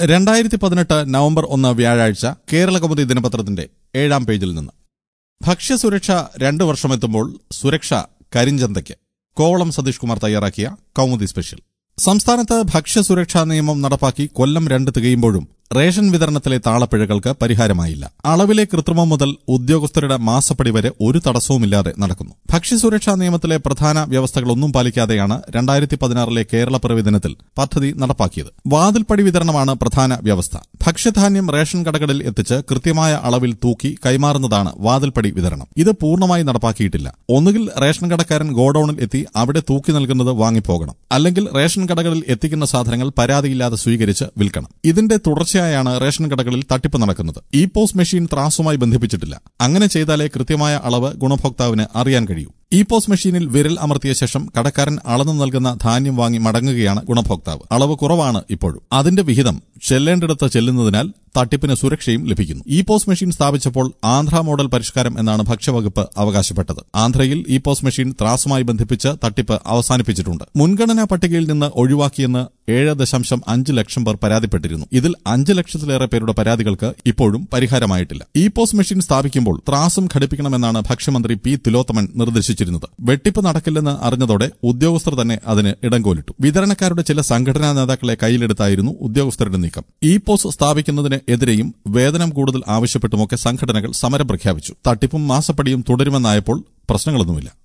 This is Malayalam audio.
2018 നവംബർ 1 വ്യാഴാഴ്ച കേരളകൗമുദി ദിനപത്രത്തിന്റെ 7-ാം പേജിൽ നിന്ന്. ഭക്ഷ്യസുരക്ഷ 2 വർഷമെത്തുമ്പോൾ സുരക്ഷ കരിഞ്ചന്തയ്ക്ക്. കോവളം സതീഷ് കുമാർ തയ്യാറാക്കിയ കൗമുദി സ്പെഷ്യൽ. സംസ്ഥാനത്ത് ഭക്ഷ്യസുരക്ഷാ നിയമം നടപ്പാക്കി കൊല്ലം 2 തികയുമ്പോഴും റേഷൻ വിതരണത്തിലെ താളപ്പിഴകൾക്ക് പരിഹാരമായില്ല. അളവിലെ കൃത്രിമം മുതൽ ഉദ്യോഗസ്ഥരുടെ മാസപ്പടി വരെ ഒരു തടസ്സവുമില്ലാതെ നടക്കുന്നു. ഭക്ഷ്യസുരക്ഷാ നിയമത്തിലെ പ്രധാന വ്യവസ്ഥകളൊന്നും പാലിക്കാതെയാണ് 2016 കേരളപ്പിറവി ദിനത്തിൽ പദ്ധതി നടപ്പാക്കിയത്. വാതിൽപ്പടി വിതരണമാണ് പ്രധാന വ്യവസ്ഥ. ഭക്ഷ്യധാന്യം റേഷൻ കടകളിൽ എത്തിച്ച് കൃത്യമായ അളവിൽ തൂക്കി കൈമാറുന്നതാണ് വാതിൽപ്പടി വിതരണം. ഇത് പൂർണ്ണമായി നടപ്പാക്കിയിട്ടില്ല. ഒന്നുകിൽ റേഷൻ കടക്കാരൻ ഗോഡൌണിൽ എത്തി അവിടെ തൂക്കി നൽകുന്നത് വാങ്ങിപ്പോകണം, അല്ലെങ്കിൽ റേഷൻ കടകളിൽ എത്തിക്കുന്ന സാധനങ്ങൾ പരാതിയില്ലാതെ സ്വീകരിച്ച് വിൽക്കണം. ഇതിന്റെ തുടർച്ചയായാണ് റേഷൻ കടകളിൽ തട്ടിപ്പ് നടക്കുന്നത്. ഇ-പോസ് മെഷീൻ ത്രാസുമായി ബന്ധിപ്പിച്ചിട്ടില്ല. അങ്ങനെ ചെയ്താലേ കൃത്യമായ അളവ് ഗുണഭോക്താവിന് അറിയാൻ കഴിയൂ. ഇ-പോസ് മെഷീനിൽ വിരൽ അമർത്തിയ ശേഷം കടക്കാരൻ അളന്നു നൽകുന്ന ധാന്യം വാങ്ങി മടങ്ങുകയാണ് ഗുണഭോക്താവ്. അളവ് കുറവാണ് ഇപ്പോഴും. അതിന്റെ വിഹിതം ചെല്ലേണ്ടിടത്ത് ചെല്ലുന്നതിനാൽ തട്ടിപ്പിന് സുരക്ഷയും ലഭിക്കുന്നു. ഇ-പോസ് മെഷീൻ സ്ഥാപിച്ചപ്പോൾ ആന്ധ്ര മോഡൽ പരിഷ്കാരം എന്നാണ് ഭക്ഷ്യവകുപ്പ് അവകാശപ്പെട്ടത്. ആന്ധ്രയിൽ ഇ-പോസ് മെഷീൻ ത്രാസുമായി ബന്ധിപ്പിച്ച് തട്ടിപ്പ് അവസാനിപ്പിച്ചിട്ടുണ്ട്. മുൻഗണനാ പട്ടികയിൽ നിന്ന് ഒഴിവാക്കിയെന്ന് 7.5 ലക്ഷം പേർ പരാതിപ്പെട്ടിരുന്നു. ഇതിൽ 5 ലക്ഷത്തിലേറെ പേരുടെ പരാതികൾക്ക് ഇപ്പോഴും പരിഹാരമായിട്ടില്ല. ഇ-പോസ് മെഷീൻ സ്ഥാപിക്കുമ്പോൾ ത്രാസും ഘടിപ്പിക്കണമെന്നാണ് ഭക്ഷ്യമന്ത്രി പി തിലോത്തമൻ നിർദ്ദേശിച്ചിരുന്നത്. വെട്ടിപ്പ് നടക്കില്ലെന്ന് അറിഞ്ഞതോടെ ഉദ്യോഗസ്ഥർ തന്നെ അതിന് ഇടംകോലിട്ടു. വിതരണക്കാരുടെ ചില സംഘടനാ നേതാക്കളെ കയ്യിലെടുത്തായിരുന്നു ഉദ്യോഗസ്ഥരുടെ നീക്കം. ഇ-പോസ് സ്ഥാപിക്കുന്നതിന് എതിരെയും വേതനം കൂടുതൽ ആവശ്യപ്പെട്ടുമൊക്കെ സംഘടനകൾ സമരം പ്രഖ്യാപിച്ചു. തട്ടിപ്പും മാസപ്പടിയും തുടരുമെന്നായപ്പോൾ പ്രശ്നങ്ങളൊന്നുമില്ല.